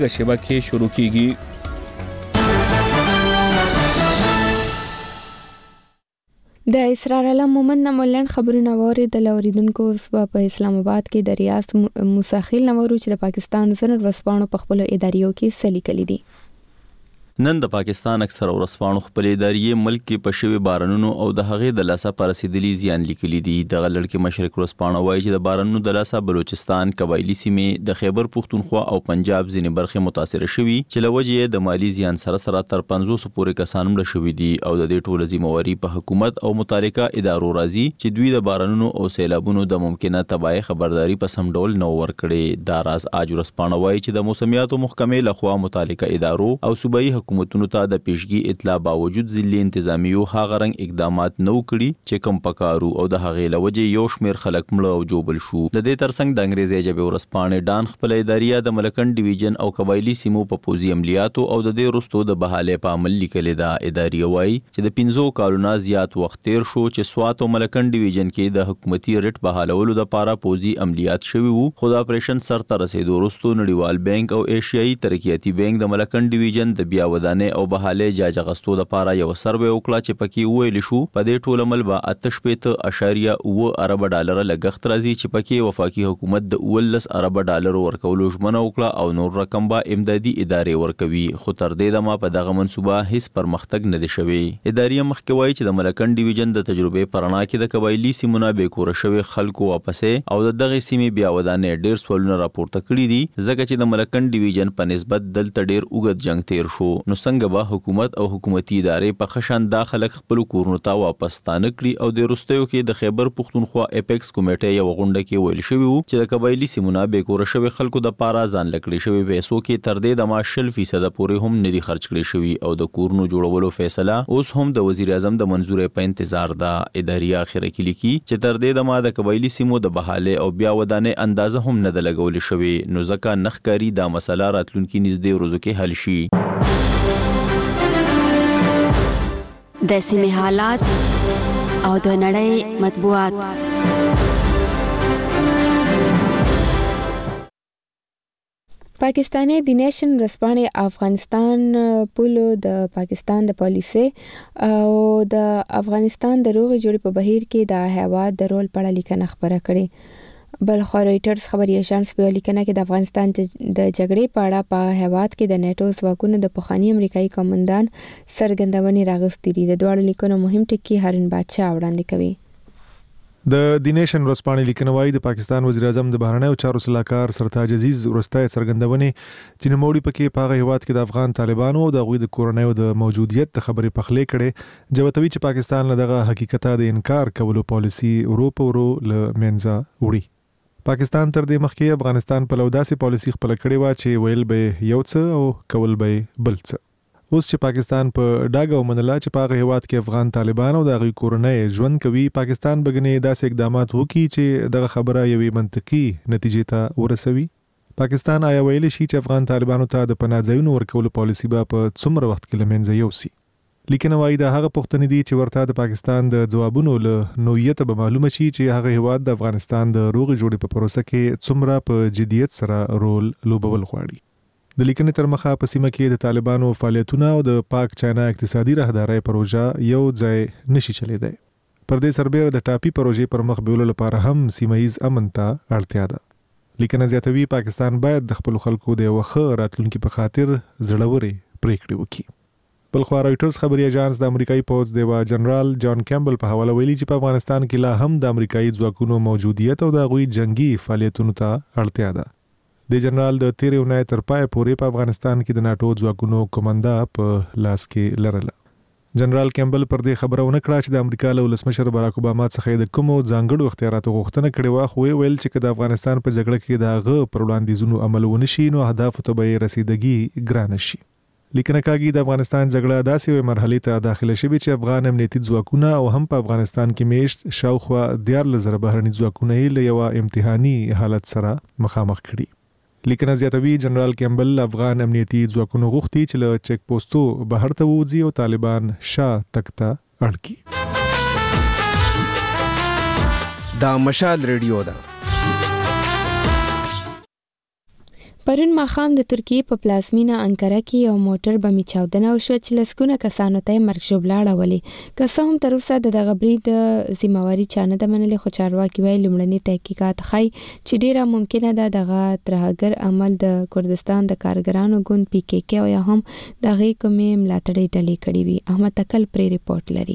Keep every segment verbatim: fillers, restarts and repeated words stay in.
شبکه شروع کیږي. د اسرار علم مومن نمولن خبرونه ووري د لوریدونکو سبب په اسلام آباد کې د ریاست موساخیل نورو چې د پاکستان سنر وسپانو په خپل اداریو کې سلی کلی دي. نن د پاکستان اکثر ورسپانو خپل ادارې ملک کې پښوی بارانونو او د هغې د لاسه پر رسیدلی زیان لیکلي دي. د لړکې مشرق ورسپانو وایي چې د بارانونو د لاسه بلوچستان، قبایلی سیمې، د خیبر پختونخوا او پنجاب ځینې برخې متاثر شوي چې لوجه د مالی زیان سره سره تر پنځوس پورې کسان مړه شوي دي او د دې ټول ذمہواری په حکومت او متعلقه ادارو راځي چې دوی د بارانونو او سیلابونو د ممکنه تباہي خبرداري په سم ډول نو ورکړي. دا راز اج ورسپانو وایي چې د موسمیاتو محکمې لخوا متعلقه ادارو او صوبایي حکومتونو ته د پیشګي اطلاع باوجود ځلې انتظامیو هغه رنګ اقدامات نو کړي چې کم پکارو او د هغې لوجه یو شمیر خلک مړه او جوبل شو. د دې ترڅنګ د انګریزي ژبې ورسپانې ډان خپل ادارې د ملکن ډیویژن او قبایلی سیمو په پوزي عملیاتو او د دې رستو د بحاله په عمل لیکل دا ادارې وایي چې د پنځو کالونو زیات وخت تیر شو چې سوات او ملکن ډیویژن کې د حکومتي ریټ بحالولو د لپاره پوزي عملیات شوي وو. خو د اپریشن سر ته رسیدو رستو نړیوال بانک او ایشیایي ترقیاتي بانک د ملکن ډیویژن د بیا ودانې او بحاله جاج غستو د لپاره یو سروې وکړه چې پکې ویل شو په دې ټول عمل به اته شپږ اشاریه اوه ارب ډالر لګښت راځي چې پکې وفاقي حکومت د اولس ارب ډالر ورکولو ژمنه وکړه او نور رقم به امدادي ادارې ورکوي. خو تر دې دمه په دغه منصوبه هیڅ پرمختګ نه دی شوی. ادارې مخکې وایي چې د ملکن ډیویژن د تجربې پرانا کې د قبایلی سیمونه به کور شوی خلکو واپسې او د دغه سیمې بیا ودانې ډیر سوالونه راپورته کړي دي ځکه چې د ملکن ډیویژن په نسبت دلته ډیر اوږد جنگ تیر شو. نو څنګه به حکومت او حکومتي ادارې په خشن داخله خپل کورونو ته واپس ستانه کړي او د روستیو کې د خیبر پختونخوا اپیکس کمیټې یو غونډه کې ویل شوی وو چې د قبایلی سیمونه به کور شوی خلکو د پاره ځان لکړي شوی پیسو کې تر دې د ماشل فیصد پورې هم نه دي خرج کړي شوی او د کورونو جوړولو فیصله اوس هم د وزیر اعظم د منزورې په انتظار ده. ادارې اخر کې لیکي چې تر دې د ما د قبایلی سیمو د بحاله او بیا ودانې اندازه هم نه د لګول شوی نو ځکه نخکاری دا مسله راتلونکي نږدې ورځو کې حل شي. د سیمې حالات او د نړۍ مطبوعات. پاکستاني د نیشن رسپانې افغانستان پولو د پاکستان د پالیسي او د افغانستان د روغې جوړې په بهیر کې د هیواد د رول په اړه لیکنه خبره کړې. بل خو رويټرز خبري ایجنس په لیکنه کې د افغانستان د جګړې په اړه په هیواد کې د نیټو ځواکونو د پخوانی امریکایي کمانډان سرګندونې راغستې دي. د دوه لیکونو مهم ټکي هارون بادشاه وړاندې کوي. د دی نیشن ورسپانې لیکنه وايي د پاکستان وزیر اعظم د بهرنیو چارو سلاکار سرتاج عزیز ورستای سرګندونې چې نوموړي پکې په هغه هیواد کې د افغان طالبانو د غوي د کورنیو د موجودیت د خبرې پخلې کړي جوتوي چې پاکستان له دغه حقیقت د انکار کولو پالیسی اروپا ورو ل منځه وړي. پاکستان تر دې مخکې افغانستان په لوداسي پالیسی خپل کړي وا چې ویل به یو څه او کول به بل څه. اوس چې پاکستان په ډاګه ومنله چې په هغه هیواد کې افغان طالبان او د هغوی کورنۍ ژوند کوي پاکستان بګنې داسې اقدامات وکړي چې دغه خبره یوې منطقي نتیجې ته ورسوي. پاکستان آیا ویلی شي چې افغان طالبانو ته د پناه ځایونو ورکولو پالیسی به په څومره وخت کې له منځه یوسي. لیکنه وايي دا هغه پوښتنې دي چې ورته د پاکستان د ځوابونو له نوعیت به معلومه شي چې هغه هیواد د افغانستان د روغې جوړې په پروسه کې څومره په جدیت سره رول لوبول غواړي. د لیکنې تر مخه په سیمه کې د طالبانو فعالیتونه او د پاک چاینا اقتصادي راهدارۍ پروژه یو ځای نشي چلیدای. پر دې سربېره د ټاپي پروژې پر مخ بیولو لپاره هم سیمه‌ایز امن ته اړتیا ده. لیکنه زیاتوي پاکستان باید د خپل خلکو د یو ښه راتلونکي په خاطر زړورې پریکړې وکړي. بل خو رويټرز خبري ایجنس د امریکایي پوز دیوا جنرال جان کیمبل په حواله ویلي چې په افغانستان کې لا هم د امریکایي ځواکونو موجودیت او د غوي جنگي فعالیتونو ته اړتیا ده. د جنرال د تیرې اونۍ تر پای پورې په افغانستان کې د ناتو ځواکونو کمانډا په لاس کې لرله. جنرال کیمبل پر دې خبره ونه کړه چې د امریکا له ولسمشر باراک اوباما څخه د کومو ځانګړو اختیاراتو غوښتنه کړې وه خو ویل چې د افغانستان په جګړه کې د هغه پر وړاندیزونو عمل ونه شي نو اهدافو ته به رسیدګي ګران شي. لیکنه کاږي د افغانستان جګړه داسې یو مرحله ته داخله شوه چې افغان امنیتي ځواکونه او هم په افغانستان کې میشت شاوخوا دیارلس زره بهرني ځواکونه له یو امتحاني حالت سره مخامخ کړي. لیکنه زیاتوي جنرال کیمبل افغان امنیتي ځواکونو غوښتي چې له چک پوسټو بهر ته وځي او طالبان شا تکته اړکي. دا مشال ریډیو ده. پرون ماښام د ترکیې په پلازمینه انکره کې یو موټر بمي چاودنه وشوه چې لسګونه کسانو ته مرګ ژوبله اړولې. که څه هم تر اوسه د دغه برید ذمہواري چا نه ده منلې، خو چارواکي وایي لومړني تحقیقات ښایي چې ډیره ممکنه ده دغه ترهګر عمل د کردستان د کارګرانو ګوند پی کې کې او یا هم دغه کومې ملاتړي ډلې کړې وي. احمد تکل پرې ریپورت لري.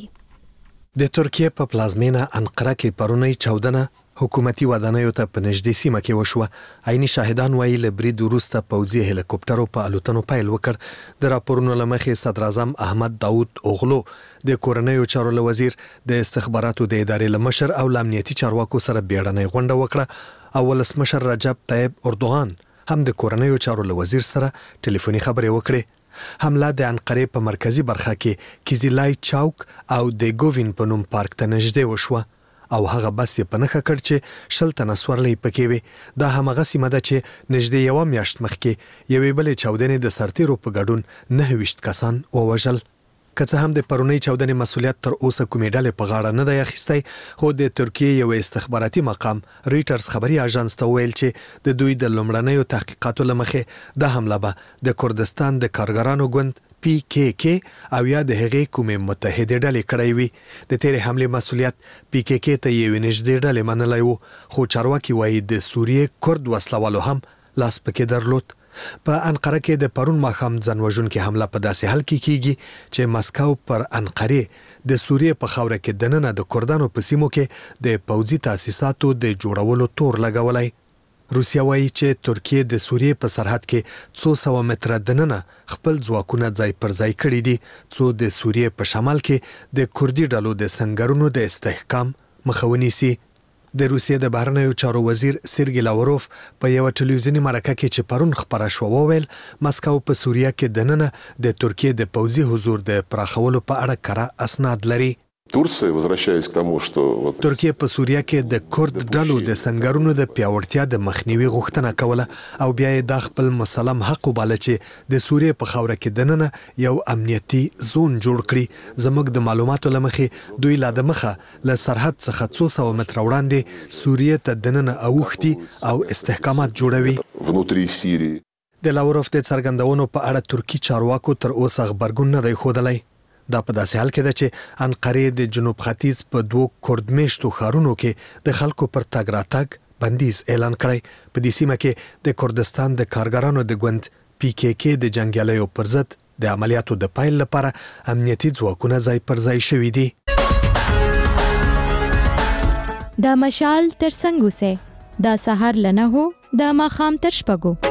د ترکیې په پلازمینه انقره کې پرونی چاودنه حکومتي ودانیو ته په نږدې سیمه کې وشوه. عیني شاهدان وایي له برید وروسته پوځي هلیکوپټرو په الوتنو پیل وکړ. د راپورونو له مخې صدر اعظم احمد داود اوغلو د کورنیو چارو له وزیر د استخباراتو د ادارې له مشر او امنیتي چارواکو سره بیړنۍ غونډه وکړه او ولسمشر رجب طیب اردوغان هم د کورنیو چارو له وزیر سره ټلیفوني خبرې وکړې. حمله د انقرې په مرکزی برخه کې کیزیلای چوک او د ګووین په نوم پارک ته نږدې وشوه او هغه بس یې په نښه کړ چې شل تنه سورلۍ پکې وي. دا همغه سیمه ده چې نږدې یوه میاشت مخکې یوې بلې چاودنې د سرتیرو په ګډون نهه ویشت کسان ووژل. که څه هم د پرونی چاودنې مسؤلیت تر اوسه کومې ډلې په غاړه نه دی اخیستی، خو د ترکیې یو استخباراتي مقام ریټرز خبري اژانس ته ویل چې د دوی د لومړنیو تحقیقاتو له مخې د حمله به د کردستان د کارګرانو ګوند پی کې کې او یا د هغې کومې متحده ډلې کړی وي. د تیرې حملې مسؤلیت پی کې کې ته یوې نږدې ډلې منلی و، خو چارواکي وایي د سوریې کرد وسلوالو هم لاس پکې درلود. په انقره کې د پرون ماښام ځانوژونکې حمله په داسې حال کې کیږي چې مسکو پر انقرې د سوریې په خاوره کې دننه د کردانو په سیمو کې د پوځي تاسیساتو د جوړولو تور لګولی. روسیا وایي چې ترکیې د سوریې په سرحد کې څو سوه متره دننه خپل ځواکونه ځای پر ځای کړي دي، څو د سوریې په شمال کې د کردي ډلو د سنگرونو د استحکام مخه ونیسي. د روسیې د بهرنیو چارو وزیر سرګی لاوروف په یو ټلویزیونی مرکه کې چې پرون خبره شو وویل مسکو په سوریه کې دننه د ترکیې د پوځي حضور د پراخولو په اړه کره اسناد لري. Турция, возвращаясь к тому, что вот ترکیه په سوریه کې د کورد ډلو د سنگرونو د پیاوړتیا د مخنیوي غوښتنه کوله او بیا یې د خپل مسلم حق وباله چې د سوریې په خاوره کې دننه یو امنیتي زون جوړ کړي. زموږ د معلوماتو لمخې دوی لا د مخه له سرحد څخه څو سوه متره وړاندې سوریې ته دننه اوښتي او استحکامات جوړوي. внутри Сирии. د لاوروف د څرګندونو په اړه ترکی چارواکو تر اوسه خبرګون نه دی ښودلی. دا په داسې حال کې ده چې انقرې د جنوب ختیځ په دوو کورد میشتو ښارونو کې د خلکو پر تګ راتګ بندیز اعلان کړی. په دې سیمه کې د کردستان د کارګرانو د ګوند پی کې کې د جنګیالیو پر ضد د عملیاتو د پیل لپاره امنیتي ځواکونه ځای پر ځای شوي دي. دا مشال تر څنګ اوسئ، دا سهار لنه هو، دا ماښام تر شپږو.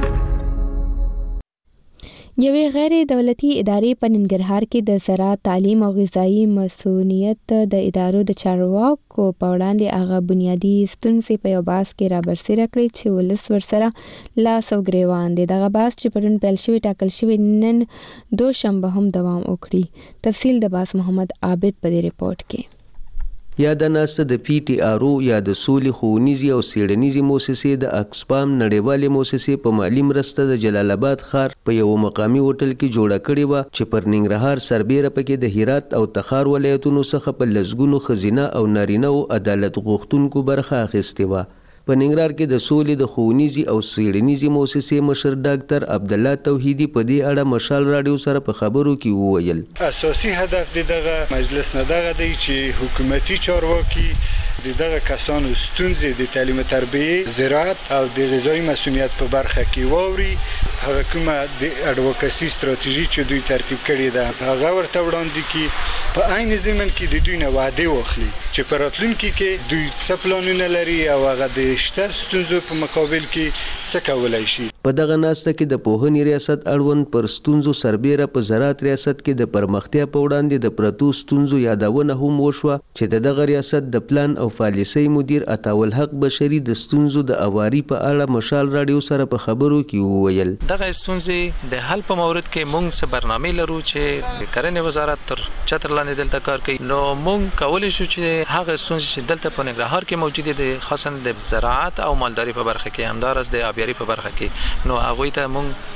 یوې غیر دولتي ادارې په ننګرهار کې د زراعت، تعلیم او غذایي مسؤلیت د ادارو د چارواکو په وړاندې هغه بنیادي ستونزې په یو بحث کې رابرسېره کړې چې ولس ورسره لاس او ګریوان دی. دغه بحث چې پرون پیل شوی ټاکل شوی نن دوشنبه هم دوام وکړي. تفصیل د باس محمد عابد په دې ریپورت کې. یا د ناسته د پی ټی آر او یا د سولې ښوونیزې او څیړنیزې مؤسسې د اکسپام نړیوالې مؤسسې په مالي مرسته د جلال آباد ښار په یو مقامي هوټل کې جوړه کړې وه چې پر ننګرهار سربیره پکې د هرات او تخار ولایتونو څخه په لسګونو ښځینه او نارینه او عدالت غوښتونکو برخه اخیستې وه. په ننګرهار کې د سولې د ښوونیزې او څیړنیزې مؤسسې مشر ډاکټر عبدالله توحیدي په دې اړه مشال راډیو سره په خبرو کې وویل اساسي هدف د دغه مجلس نه دغه دی چې حکومتي چارواکي د دغه کسانو ستونزې د تعلیم تربیه، زراعت او د غذایی مسؤلیت په برخه کې واوري. هغه کومه د اډوکاسي ستراتیژي چې دوی ترتیب کړې ده هغه ورته وړاندې کړي. په عین ضمن کې د دوی نه وعده واخلي چې په راتلونکي کې دوی څه پلانونه لري او هغه د شته ستونزو په مقابل کې څه کولای شي. په دغه ناسته کې د پوهنې ریاست اړوند پر ستونزو سربیره په زراعت ریاست کې د پرمختیا په وړاندې د پرتو ستونزو یادونه هم وشوه چې د دغه ریاست د پلان او پالیسۍ مدیر عطاول حق بشری د ستونزو د اواري په اړه مشال راډیو سره په خبرو کې وویل دغه ستونزې د حل په مورد کې موږ څه برنامه لرو چې د کرنې وزارت تر چتر لاندې دلته کار کوي. نو موږ کولی شو چې هغه ستونزې چې دلته په ننګرهار کې موجود دي خاصا د زراعت او مالداري په برخه کې همدارس د آبیاري په برخه کې نو هغه ته موږ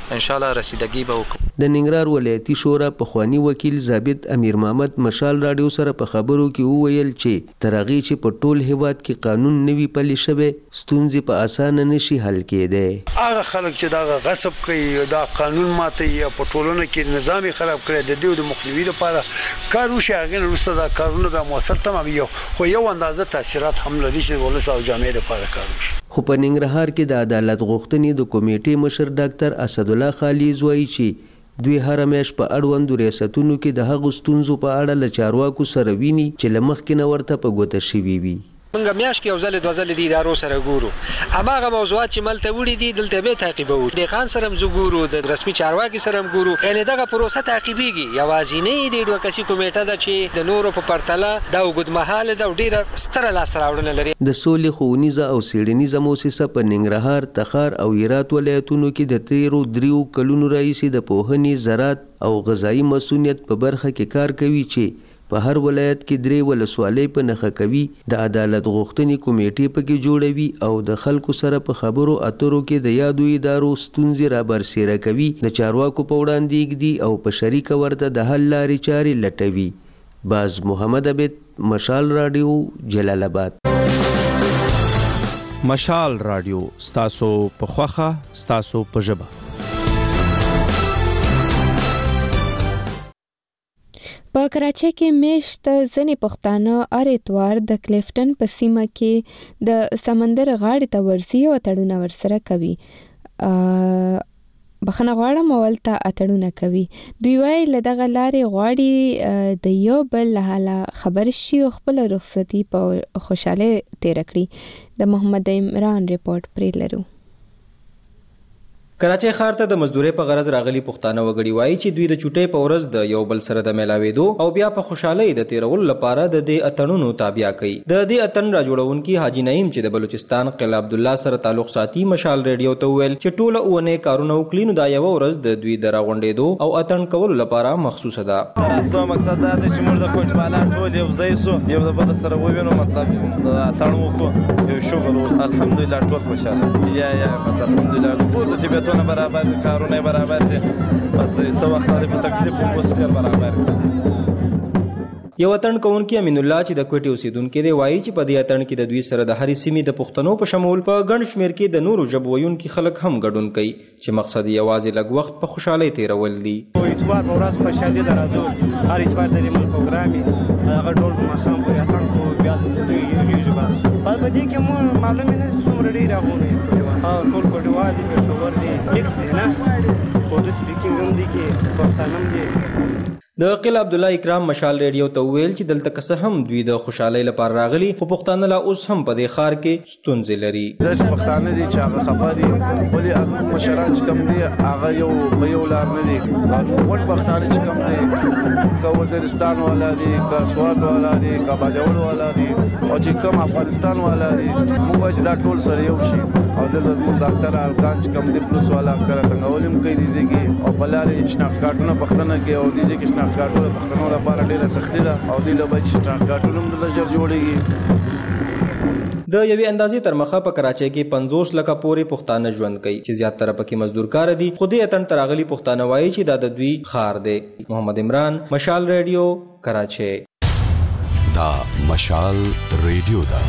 ان شاء الله رسیدګي به وکړو. د ننګرهار ولایتي شورا پخوانی وکیل ضابط امیر محمد مشال راډیو سره په خبرو کې وویل چې تر هغې چې په ټول هیواد کې قانون نوي پلی شوی ستونزې په اسانه نشي حل کېدی. هغه خلک چې دا غصب کوي دا قانون ماتوي یا په ټولنه کې نظام خراب کړي د دې د مخنیوي لپاره کار وشي هغې نه وروسته دا کارونه به مؤثر تمامېږي خو یو اندازه تاثیرات هم لري چې د ولس او جامعې لپاره کار وشي. خو په ننګرهار کې د عدالت غوښتنې د کمیټې مشر ډاکټر اسدالله خالیز وایي چې دوی هر میاشت په اړوندو ریاستونو کې د هغو ستونزو په اړه له چارواکو سره ویني چې له مخکې نه ورته په ګوته شوي وي. موږ میاشت کې یو ځل دوه ځلې د ادارو سره ګورو هماغه موضوعات چې ملته وړي دي دلته به تعقیبوو د خان سره هم ګورو د رسمي چارواکي سره هم ګورو یعنې دغه پروسه تعقیبېږي یوازینۍ د ایډوکاسي کمیټه ده چې د نورو په پرتله دا اوږدمهاله ده او ډېره ستره لاسته راوړنه لري. د سولې ښوونیزه او څېړنیزه موسسه په ننګرهار تخار او هرات ولایتونو کې د تیرو دریو کلونو راهیسې د پوهنې زراعت او غذایي مسؤلیت په برخه کې کار کوي چې په هر ولایت کې درې ولسوالۍ په نښه کوي د عدالت غوښتنې کمیټې پکې جوړوي او د خلکو سره په خبرو اترو کې د یادو ادارو ستونزې را برسېره کوي د چارواکو په وړاندې ږدي او په شریکه ورته د حل لارې چارې لټوي. باز محمد عبید مشال راډیو جلال آباد. مشال راډیو ستاسو په خوښه ستاسو په ژبه. په کراچۍ کې میشت ځینې پښتانه هر اتوار د کلیفټن په سیمه کې د سمندر غاړې ته ورځي او اتړونه ورسره کوي. بخښنه غواړم اولته اتړونه کوي. دوی وایي له دغه لارې غواړي د یو بل له حاله خبر شي او خپله رخصتي په خوشحالۍ تېره کړي. د محمد عمران ریپورټ پرې لرو. کراچۍ ښار ته د مزدورۍ په غرض راغلي پښتانه وګړي وایي چې دوی د چوټۍ په ورځ د یو بل سره د میلاوېدو او بیا په خوشحالۍ د تېرولو لپاره د دې اتڼونو تابع کوي. د دې اتڼ راجوړونکي حاجي نعیم چې د بلوچستان قلعه عبدالله سره تعلق ساتي مشال ریډیو ته وویل چې ټوله اونۍ کارونه وکړي نو دا یوه ورځ د دوی د راغونډېدو او اتڼ کولو لپاره مخصوصه ده. د راتلو مقصد دا دی چې موږ د کوچمالان ټول یو ځای سو یو د بل سره ووینو مطلب اتڼ وکړو یو شغل الحمدلله ټول خوشحاله یا یا مثلا الحمدلله ټول د طبیعت برابر دي کارونه برابر دي بس څه وخت لري په تکلیف هم اوس ډېر برابر دي. یو اتڼ کوونکی امین الله چې د کوټې اوسیدونکی دی وایي چې په دې اتڼ کې د دوی سره د هرې سیمې د پښتنو په شمول په ګڼ شمېر کې د نورو ژبو ویونکي خلک هم ګډون کوي چې مقصد یې یوازې لږ وخت په خوشحالۍ تېرول دي. اتوار په ورځ خوشحالي ده راځو هر اتوار د ریمل پروګرام وي هغه ډول په ماښام پورې اتڼ کوو بیا یوږي بس په دې کې مو معلومې نه څومره ډېر راغونې ټول کوټوال دي پېښور دي فکس دی نه اردو سپیکینګ هم دي کې پښتانه هم دي. د قلعه عبدالله اکرام مشال ریډیو ته وویل چې دلته که څه هم دوی د خوشحالۍ لپاره راغلي خو پښتانه لا اوس هم په دې ښار کې ستونزې لري. دا چې پښتانه دي چې هغه خفه دي ولې زموږ مشران چې کوم دي هغه یو په یو لار نه دي. وړ پښتانه چې کوم دي که وزیرستان والا دي که سوات والا دي که باجوړ والا دي او چې کوم افغانستان والا دي موږ وایو چې دا ټول سره یو شي او دلته زموږ د اکثره افغان چې کوم دي پلوس والا اکثره څنګه هم کوي دي ځکه او په لارې شناخت کارتونه پښتنه کې او دي چې شناخت کارتونه پښتنو لپاره ډېره سختي ده او دوی له باید چې شناخت کارتونه هم دلته ژر جوړېږي. د یوې اندازې تر مخه په کراچۍ کې پنځوس لکه پورې پښتانه ژوند کوي چې زیاتره پکې مزدور کار دي خو دې اتڼ ته راغلي پښتانه وایي چې دا د دوی ښار دی. محمد عمران مشال ریډیو کراچۍ. دا مشال ریډیو ده.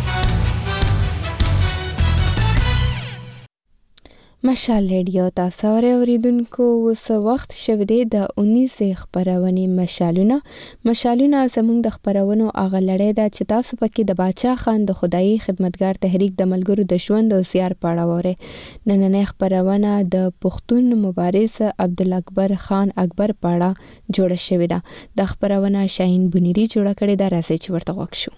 مشال ریډیو تاسو اوریدونکو اوس وخت شوه دی د اونیزې خبرونه مشالونه مشالونه زموږ د خبرونو اغه لړۍ ده چې تاسو پکې د باچا خان د خدایي خدمتګار تحریک د ملګرو د ژوند او سیار پاړه وره. نننې خبرونه د پښتون مبارز عبدالاکبر خان اکبر پاړه جوړه شوې ده. د خبرونه شاهین بنيري جوړه کړې ده راځي چې ورته وښیو.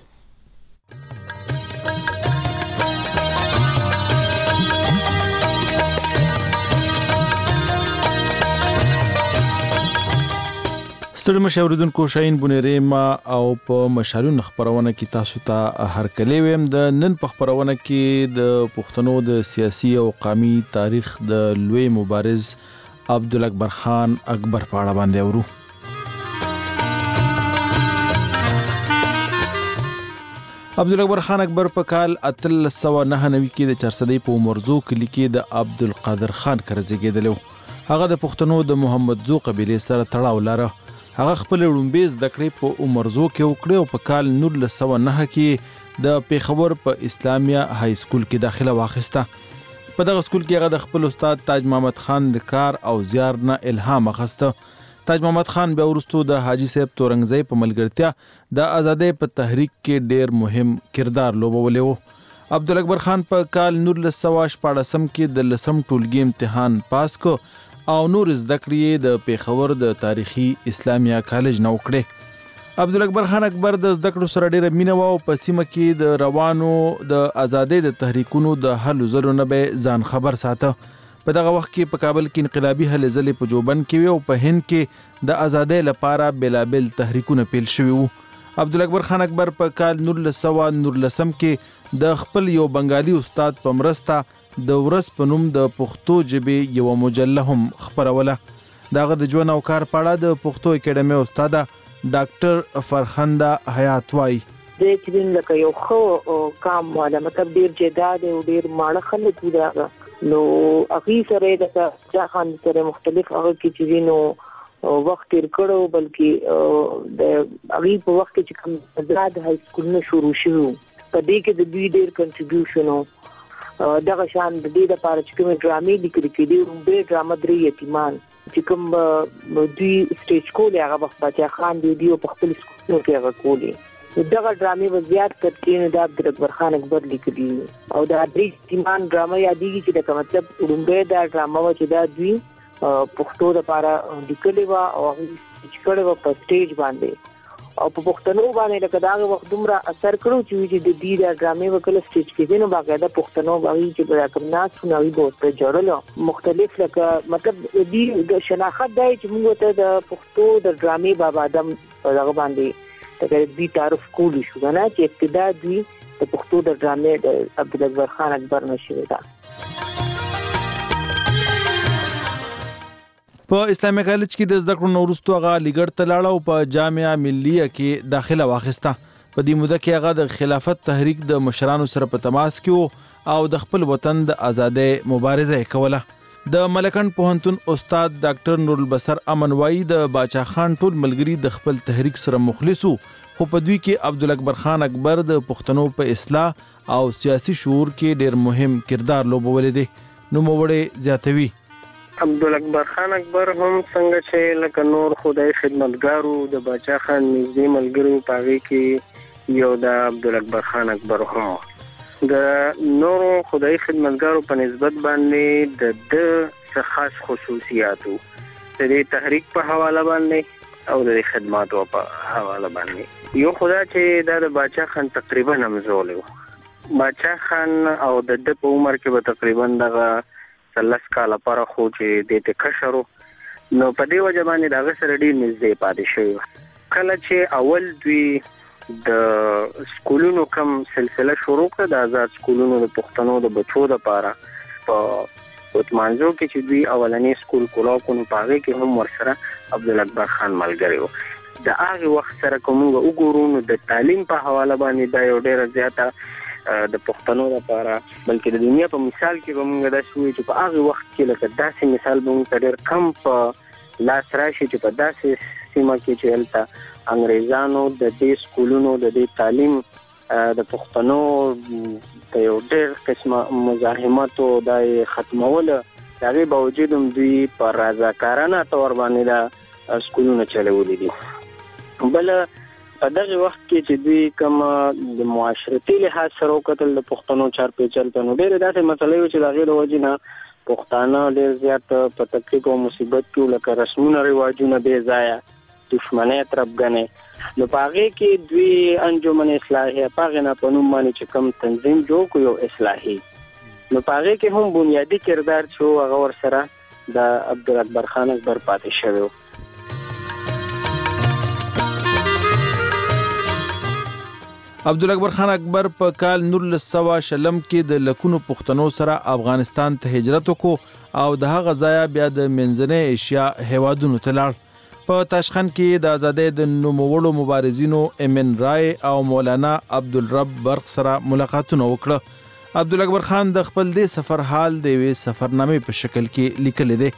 ستړي مشه اوریدونکو شاهین بنيري ما او په مشالون خبرونه کې تاسو ته هر کلی ویم د نن په خبرونه کې د پښتنو د سیاسي او قومي تاریخ د لوی مبارز عبدالاکبر خان اکبر په اړه باندې اورو. عبدالاکبر خان اکبر په کال اتلس سوه نهه نوي کې د چارسدۍ په مرزو کلي کې د عبدالقادر خان کره زیږېدلی و. هغه د پښتنو د محمد زو قبیلې سره تړاو لاره. هغه خپل وړومبې زده کړې په عمرزو کې وکړې او په کال نولس سوه نهه کې د پیښور په اسلامیه های سکول کې داخله واخیسته. په دغه سکول کې هغه د خپل استاد تاج محمد خان د کار او زیار نه الهام اخیسته. تاج محمد خان بیا وروسته د حاجي صاحب تورنګزی په ملګرتیا د ازادۍ په تحریک کې ډیر مهم کردار لوبولی و. عبدالاکبر خان په کال نولس سوه شپاړسم کې د لسم ټولګي امتحان پاس کو او نور زده کړې د پیښور د تاریخي اسلامیه کالج نه وکړې. عبدالاکبر خان اکبر د زده کړو سره ډیره مینه وه او په سیمه کې د روانو د ازادۍ د تحریکونو د هلو ځلو نه به ځان خبر ساته. په دغه وخت کې په کابل کې انقلابي هلې ځلې په جوبن کې وي او په هند کې د ازادۍ لپاره بېلابېل تحریکونه پیل شوي وو. عبدالاکبر خان اکبر په کال نولس سوه نولسم کې د خپل یو بنګالي استاد په مرسته د ورځ په نوم د پښتو ژبې یوه مجله هم خپروله. د هغه د ژوند او کار په اړه د پښتو اکیډمۍ استاده ډاکټر فرخنده حیات وایي. د چې لکه یو ښه کام والا مطلب ډېر جداد او ډېر ماړه خلک دي هغه نو هغه سره د ځخان سره مختلف هغه کې چې نو وخت تیر کړو بلکې د هغه په وخت کې چې کوم آزاد های سکول نه شروع شو په دې کې د دوی ډېر کنټریبیوشن دغه شان د دې لپاره چې کوم ډرامې لیکل کېدي به ډرامه درې یتیمان چې کوم دوی سټیج کولې هغه وخت بچا خان دی دی په خپل سکول کې هغه کولې دغه ډرامې وزيات کړي د عبدالاکبر خان اکبر لیکلي او دا درې تیمان ډرامه یادېږي چې دا مطلب وړاندې دا ډرامه و چې دا دوی پښتو لپاره لیکلي و او چې کړه و په سټیج باندې او په پښتنو باندې لکه دا وخت دومره اثر کړو چې د دې دا ډرامې وکړه سټیج کې نو باقاعده پښتنو باندې چې کوم ناس نوې بوته جوړل مختلف لکه مطلب دې د شناخت دی چې موږ ته د پښتو د ډرامې بابا آدم هغه باندې تګ دې تعارف کولی شو نه چې ابتدا دوی د پښتو د ډرامې د عبدالاکبر خان اکبر نشوي دا. په اسلامي کالج کې د زده کړو نه وروسته هغه علیګړ ته لاړ او په جامعه ملیه کې داخله واخیسته. په دې موده کې هغه د خلافت تحریک د مشرانو سره په تماس کې او د خپل وطن د ازادۍ مبارزه کوله. د ملکن پوهنتون استاد ډاکټر نور البصر امن وای د باچا خان ټول ملګری د خپل تحریک سره مخلصو خو په دوی کې عبدالاکبر خان اکبر د پښتنو په اصلاح او سیاسي شعور کې ډیر مهم کردار لوبولی دی. نو موړې زیاتوي عبدالاکبر خان اکبر هم څنګه چې لکه نور خدای خدمتګارو د باچا خان نږدې ملګرو پاغي کې یو د عبدالاکبر خان اکبر هم د نورو خدای خدمتګارو په نسبت باندې د د خاص خصوصیاتو د دې تحریک په حواله باندې او د خدماتو په حواله باندې یو خدای چې د باچا خان تقریبا نمزول و. باچا خان او د د په عمر کې به تقریبا دغه ثلاث کاله پر خو چې د تکشرو نو په دې وجه باندې دغه سره ډیر نږدې پاتې شوی. کله چې اول دوی د سکولونو کم سلسله شروع کړه د آزاد سکولونو د پښتنو د بچو د پاره په وټمانځو کې چې دوی اولنې سکول کولاو کو نو پاره کې هم ورسره عبدالاکبر خان ملګری و. د هغه وخت سره کوم وګورو نو د تعلیم په حواله باندې دا یو ډیر زیاته د پښتنو لپاره بلکې د دنیا په مثال کې به موږ دا شوې چې په هغه وخت کې لکه داسې مثال به موږ ډیر کم په لاس راشي چې په داسې سیمه کې چې هلته انګریزانو د دې سکولونو د دې تعلیم د پښتنو په یو ډېر قسمه مزاحمت او د ختموله هغه باوجود هم دوی په رضاکارانه تور باندې دا سکولونه چلولي دي. بل په دغه وخت کې چې دوی کوم د معاشرتي لحاظ سره وکتل د پښتنو چار پیچل ته نو ډېر داسې مسلې و چې د هغې د وجې نه پښتانه ډېر زیات په تکلیف او مصیبت کې لکه رسمونه رواجونه بې ځایه دشمنی تربګنې نو پاغه کې دوی انجمن اصلاحي پاغه نه په نوم باندې چې کوم تنظیم جوړ کړو یو اصلاحي نو پاغه کې هم بنیادی کردار شو هغه ور سره د عبدالاکبر خان اکبر پاتې شوی. عبدالاکبر خان اکبر په کال نولس سوه شلم کې د لکونو پښتنو سره افغانستان ته هجرت وکړو او د هغه ځایه بیا د منځنۍ ایشیا هیوادونو ته لاړ. په تاشقند کې د آزادۍ د نوموړو مبارزینو امن رای او مولانا عبدالرب برق سره ملاقاتونه وکړه. عبدالاکبر خان د خپل دې سفر حال د یوې سفرنامې په شکل کې لیکلی دی.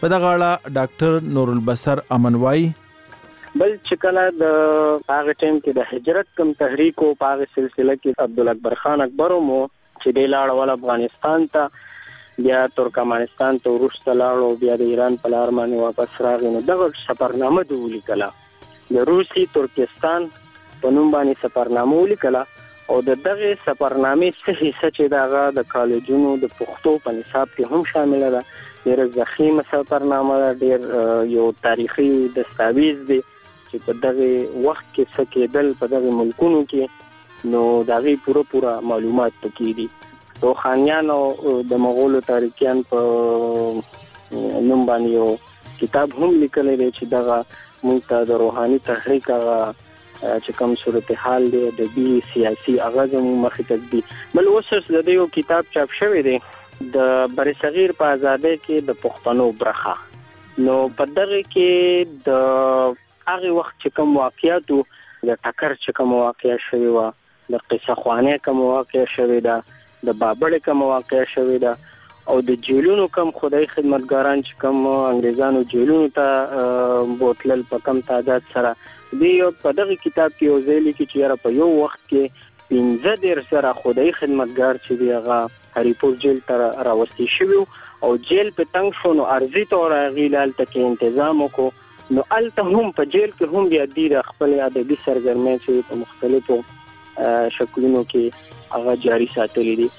په دغه اړه ډاکټر نور البصر امن وایي بل چې کله د هغه ټیم کې د هجرت کم تحریک او په هغه سلسله کې عبدالاکبر خان اکبر مو چې د لاړ ول افغانستان ته بیا ترکمنستان ته ورسته لاړ بیا د ایران په لار باندې واپس راغی نو دغه سفرنامه د ولیکله د روسي ترکستان په نوم باندې سفرنامه ولیکله او د دغه سفرنامې څه حصہ چې دغه د کالجونو د پښتو په نصاب کې هم شامل ده ډېر ضخیمه سفرنامه ډېر یو تاریخي دستاویز دی چې په دغه وخت کې څه کېدل په دغه ملکونو کې نو دغه پوره پوره معلومات پکې دي روحانیان او د مغولو تاریخیان په نوم باندې یو کتاب هم لیکل دی چې دغه موږ ته د روحاني تحریک هغه چې کوم صورتحال دی د بي سیاسي اغاز مو مخې ته دي بل اوس د یو کتاب چاپ شوی دی د بر صغیر په آزادۍ کې د پښتنو برخه نو په دغه کې د هغه وخت چې کوم واقعیاتو د ټکر چې کوم واقعیا شوی و د قصه خوانه کوم واقعیا شوی دا د بابړ کوم واقعیا شوی دا او د جیلونو کم خدای خدمتګاران چې کم انګريزانو جیلونو ته بوتلل په کم تعداد سره دی په دغه کتاب کې یو ځای لیکي چې په یو وخت کې پنځه ډیر سره خدای خدمتګار چې دی هغه هریپور جیل ته راوستي شوی او جیل په تنگ شو نو ارزي تور غیلال ته کې تنظیم وکړو نو الته هم په جیل کې هم بیا د خپل ادبي سرګرمۍ چې په مختلفو شکلونو کې هغه جاری ساتلې دي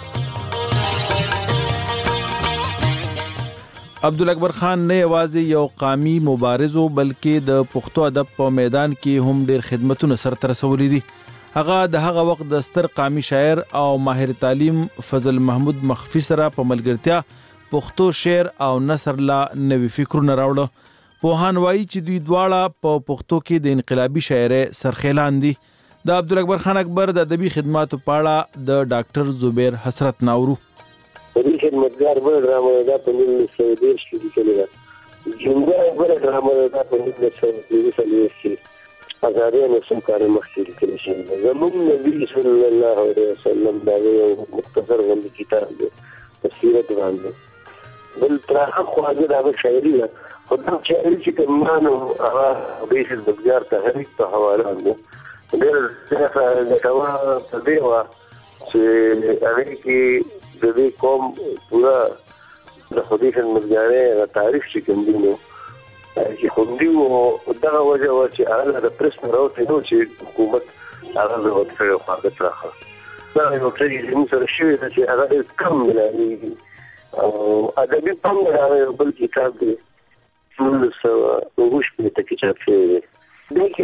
عبدالاکبر خان نه یوازې یو قامي مبارزو بلکې د پښتو ادب په میدان کې هم ډېر خدمتونه سرته رسولي دي هغه د هغه وخت د ستر قامي شاعر او ماهر تعلیم فضل محمود مخفي سره په ملګرتیا پښتو شعر او نثر لا نوي فکرونه راوړل پوهان وایي چې دوی دواړه په پښتو کې د انقلابي شاعرۍ سرخیلان دي د عبدالاکبر خان اکبر د ادبي خدماتو په اړه د ډاکټر زبیر حسرت ناورو دې خدمتګار بل ډرامه دا په نولس سوه دېرش کې لیکلې ده جنګه بل ډرامه دا په نولس سوه دېرش کې ازادي نو څوم کار مخکې لیکل شوی ده زموږ نبی صلی الله علیه وسلم دا یو مختصر غوندې کتاب دی په سیرت باندې بل تر هغه دا شاعري ده خو دا شاعري چې کمانو هغه د خدمتګار تحریک په حواله ده ډېر څه دا کوا په دی وا چې هغه کې د دې قوم پورا د خدای خدمتګارۍ تاریخ چې کوم دی نو چې خوندي او دغه وجه و چې هغه د پریس نه راوته نو چې حکومت هغه د وټره خواږه تراخه دا یو څه چې موږ سره شوی دی چې هغه کم دی او ادبي پام راوي بل کتاب دی نو څه وګورئ په کې چې څه دی د کې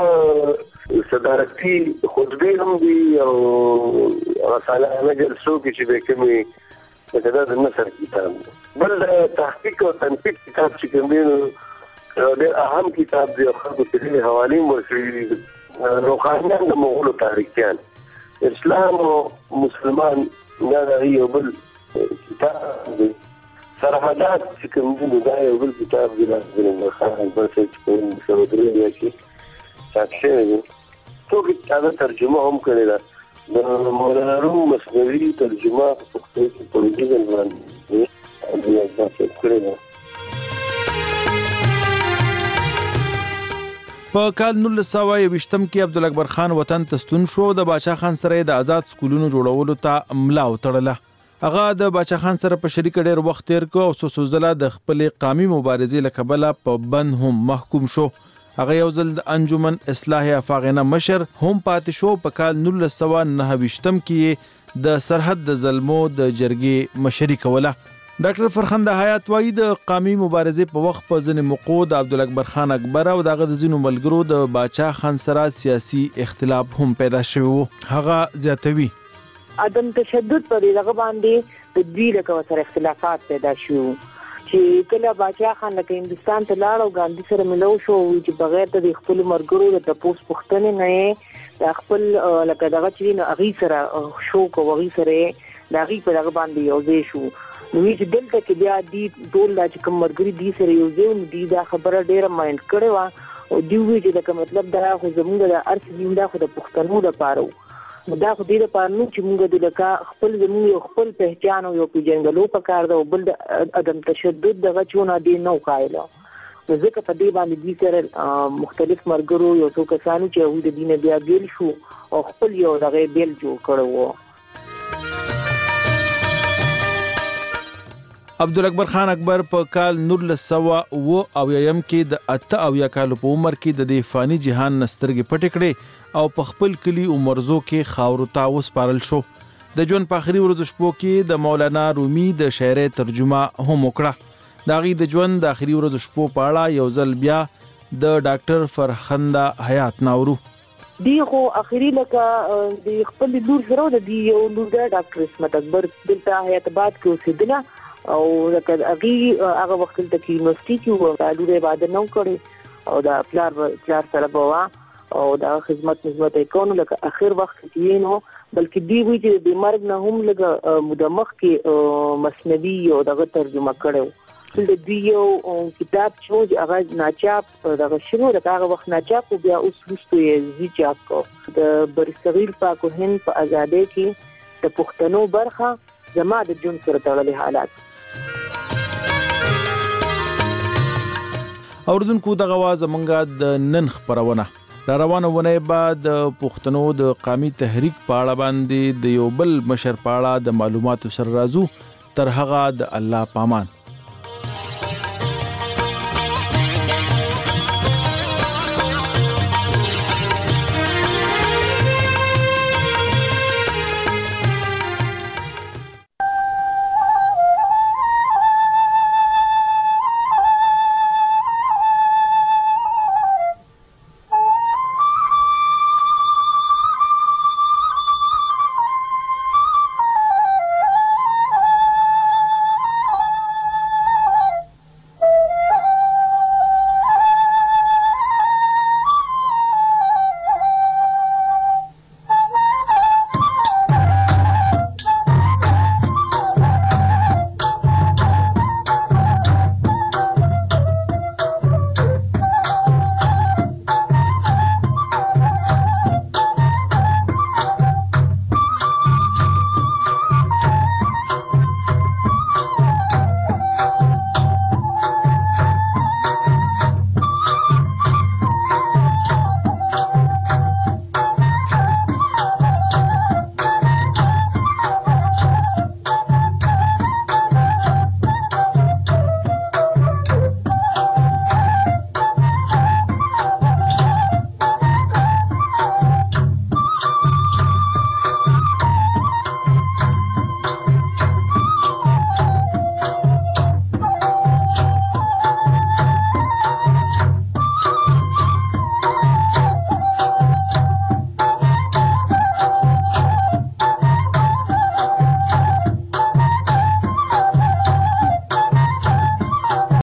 دا صدارتي خطبه هم دي او رساله مجلسو کې چې د کومي دا د نثر کتاب بل تحقیق او تنقیق کتاب چې کوم دی ډېر اهم کتاب دی خو په دې حواله مرشي روحانیان د مغولو تاریخیان اسلام او مسلمان دا یو بل کتاب دی سرحدات چې کوم دی دا یو بل کتاب دی د خان بل څه کوم څه درې کې تاسو یې څوک دا ترجمه هم کړی دا د مولانا روم مسنوي ترجمه په پښتو کې په دې باندې دی تاسو کړی دا په کال نولس سوه یوویشتم کې عبدالاکبر خان وطن ته ستون شو د باچا خان سره د آزاد سکولونو جوړولو ته ملا وتړله هغه د باچا خان سره په شریک ډېر وخت تیر کو او سوسوزله د خپل قامي مبارزې لکبله په بند هم محکوم شو هغه یو ځل د انجمن اصلاح افاغنه مشر هم پاتې شو په کال نولس سوه نهه ویشتم کې د سرحد د ظلمو د جرګې مشري کوله ډاکټر فرخنده حیات وایي د قامي مبارزې په وخت په ځینې موقعو د عبدالاکبر خان اکبر او دغه د ځینو ملګرو د باچا خان سره سیاسي اختلاف هم پیدا شوی و هغه زیاتوي عدم تشدد پر دغه باندې د دوی له سره اختلافات پیدا شو چې کله باچا خان له هندستان ته لاړ او ګاندھی سره ملو شو چې بغیر د خپل مرګرو د تپوس پښتنې نه د خپل لکه دغه چې نه اغي سره شو کو اغي سره دغه په دغه باندې یو ځای شو نو چې دلته کې بیا دی ټول لا چې کوم مرګري دي سره یو ځای نو دی دا خبره ډیره مایند کړې و او دی وی چې دا مطلب دا خو زموږ د ارث دی دا خو د پښتنو لپاره دا خو دې لپاره نو چې موږ د لکه خپل زموږ یو خپل پہچان او یو پیژندلو پکار ده او بل د عدم تشدد دغه چونه دی نو قایله نو ځکه په دې باندې دې سره مختلف مرګرو یو څو کسانو چې هغوی د دې نه بیا بیل شو او خپل یو دغه بیل جوړ کړی و. عبدالاکبر خان اکبر په کال نولس سوه اوه اویایم کې د اته اویا کالو په عمر کې د دې فاني جهان نه سترګې پټې کړې او په خپل کلي عمرزو کې خاورو ته وسپارل شو. د ژوند په آخري ورځو شپو کې د مولانا رومي د شاعرۍ ترجمه هم وکړه. د هغې د ژوند د آخري ورځو شپو په اړه یو ځل بیا د ډاکټر فرخنده حیات ناورو. دی خو اخري لکه د خپل لور سره د دی یو لور د ډاکټر اسمت اکبر دلته حیات آباد کې اوسېدله او لکه هغې هغه وخت دلته کې یونیورسټي کې وه لور یې واده نه و کړی او د پلار پلار سره به وه او د خدمت نظمت یې کوو لکه اخر وخت کې یې نو بلکې دی وایي چې د مرګ نه هم لږه موده مخکې مثنوي یو دغه ترجمه کړی و. د دوی یو کتاب چې هغه ناچاپ دغه شروع د هغه وخت ناچاپ او بیا اوس وروسته یې زی چاپ کو. د برصغیر پاک و هند په ازادۍ کې د پښتنو برخه زما د ژوند سره تړلي حالات. اوردونکو دغه وا زمونږه د نن خپرونه را روانه ونه بعد د پښتنو د قامي تحریک په اړه باندې د یو بل مشر په اړه د معلوماتو سره راځو. تر هغه د الله پامان.